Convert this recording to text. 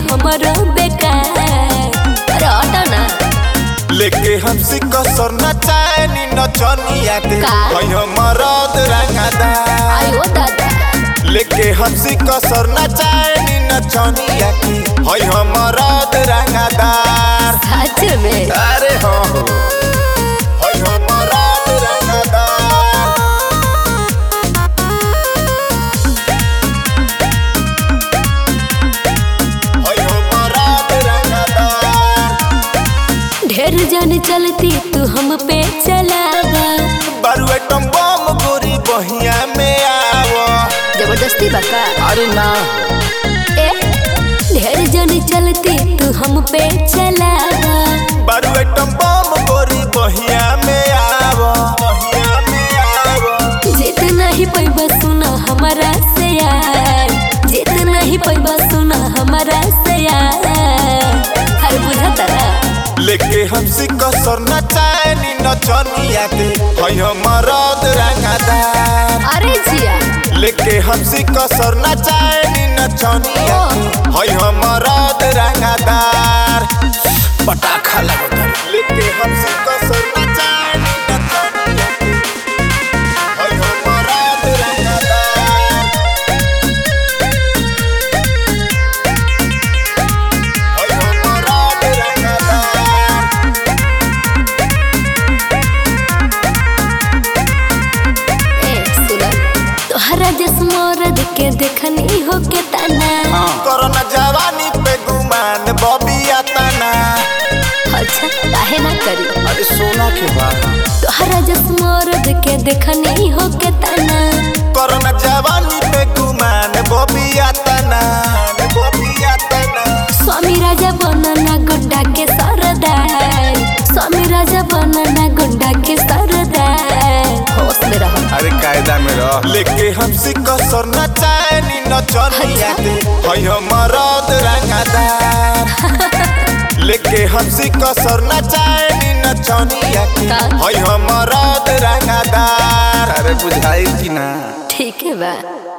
हमारो बेकार। अरे हटा ना। लेके हमसे कसर न चाहनी नचनिया के का? हई मरद रंगदार। आयो दादा। लेके हमसे कसर न चाहनी नचनिया के हई मरद रंगदार। सच में? अरे हो हई मरद रंगदार। हई मरद रंगदार। ढेर जन चलती तू हम पे चलावा। बारू एकदम बम गोरी बहिया में आवा। जबरदस्ती बका। अरे ना ए ढेर जन चलती तू हम पे चलावा। बारू एकदम बम गोरी बहिया में आवा। बहिया में आवा। जितना ही पैबा सुना हमारा से यार। जितना ही पैबा सुना हमारा से यार। हर बुझा तारा। लेके हमसे कसर न चाहनी नचनिया के हई मरद रंगदार। अरे जिया। लेके हमसे कसर न चाहनी नचनिया के हई मरद रंगदार। पटाखा लगता लेके हमसे कसर न चाहनी नचनिया के हई मरद रंगदार। हई मरद रंगदार। ए सुना तोहरा जस मरद के देखनी हो के तना। कोरोना जवानी पे गुमान बबिया तना। अच्छा काहे ना करी। अरे सोना के बाद तोहरा जस मरद के देखनी हो के तना। कोरोना जवानी पे गुमान बबिया तना। बबिया तना। स्वामी राजा बनना गुंडा के सरदार। स्वामी राजा बनना गुंडा के सरदार। होश में रहो। अरे कायदा में रह। लेके हमसे कसर न चाहनी नचनिया के हई मरद रंगदार। लेके हमसे कसर न चाहनी नचनिया के का? हई मरद रंगदार। अरे बुझाई कि ना। ठीक है बा।